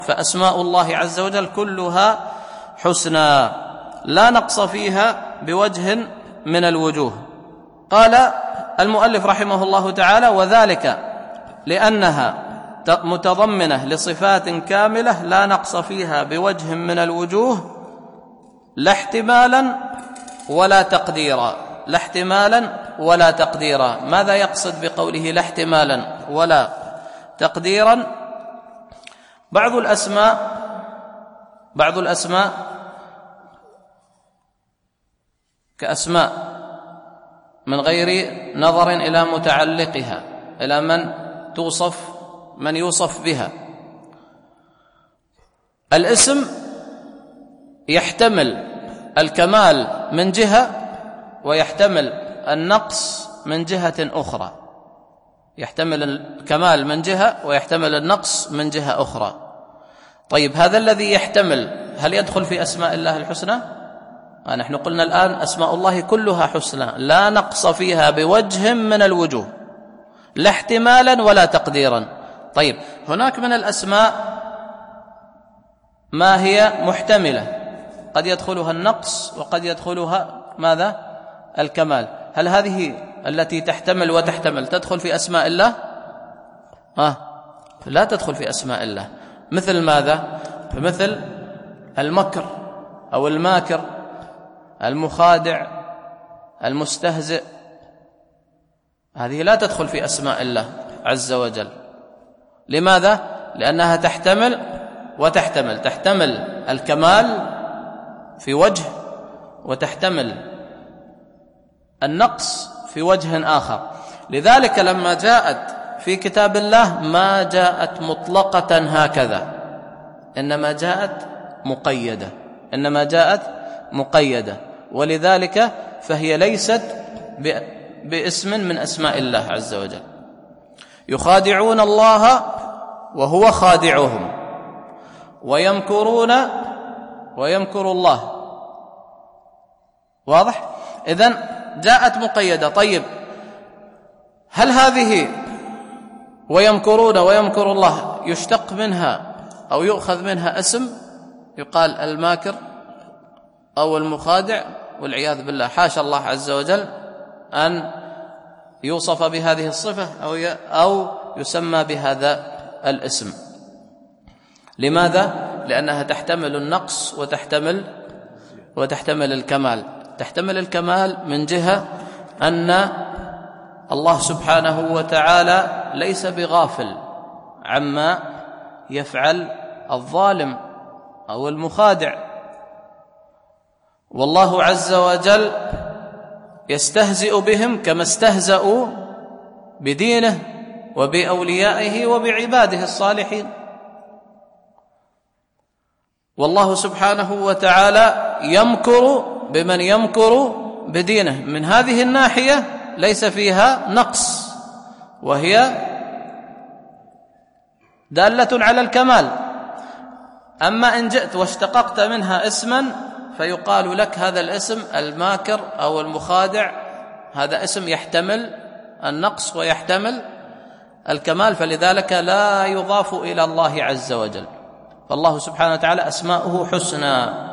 فأسماء الله عز وجل كلها حسنى لا نقص فيها بوجه من الوجوه. قال المؤلف رحمه الله تعالى: وذلك لأنها متضمنة لصفات كاملة لا نقص فيها بوجه من الوجوه، لا احتمالا ولا تقديرا. لا احتمالا ولا تقديرا. ماذا يقصد بقوله لا احتمالا ولا تقديرا؟ بعض الأسماء كأسماء من غير نظر إلى متعلقها، إلى من يوصف بها. الاسم يحتمل الكمال من جهة ويحتمل النقص من جهة أخرى، يحتمل الكمال من جهة ويحتمل النقص من جهة أخرى. طيب هذا الذي يحتمل هل يدخل في أسماء الله الحسنى؟ نحن قلنا الآن أسماء الله كلها حسنى لا نقص فيها بوجه من الوجوه، لا احتمالا ولا تقديرا. طيب هناك من الأسماء ما هي محتملة، قد يدخلها النقص وقد يدخلها ماذا؟ الكمال. هل هذه التي تحتمل وتحتمل تدخل في أسماء الله؟ لا تدخل في أسماء الله. مثل ماذا؟ مثل المكر أو الماكر، المخادع، المستهزئ، هذه لا تدخل في أسماء الله عز وجل. لماذا؟ لأنها تحتمل وتحتمل، تحتمل الكمال في وجه وتحتمل النقص في وجه آخر. لذلك لما جاءت في كتاب الله ما جاءت مطلقة هكذا، إنما جاءت مقيدة، ولذلك فهي ليست باسم من أسماء الله عز وجل. يخادعون الله وهو خادعهم، ويمكرون ويمكر الله. واضح؟ إذن جاءت مقيدة. طيب هل هذه ويمكرون ويمكر الله يشتق منها أو يؤخذ منها اسم يقال الماكر أو المخادع؟ والعياذ بالله، حاشا الله عز وجل أن يوصف بهذه الصفة أو يسمى بهذا الاسم. لماذا؟ لأنها تحتمل النقص وتحتمل الكمال. تحتمل الكمال من جهة أن الله سبحانه وتعالى ليس بغافل عما يفعل الظالم أو المخادع، والله عز وجل يستهزئ بهم كما استهزأوا بدينه وبأوليائه وبعباده الصالحين. والله سبحانه وتعالى يمكر بمن يمكر بدينه. من هذه الناحية ليس فيها نقص، وهي دالة على الكمال. أما إن جئت واشتققت منها اسما فيقال لك هذا الاسم الماكر أو المخادع هذا اسم يحتمل النقص ويحتمل الكمال، فلذلك لا يضاف إلى الله عز وجل. فالله سبحانه وتعالى أسماؤه حسنى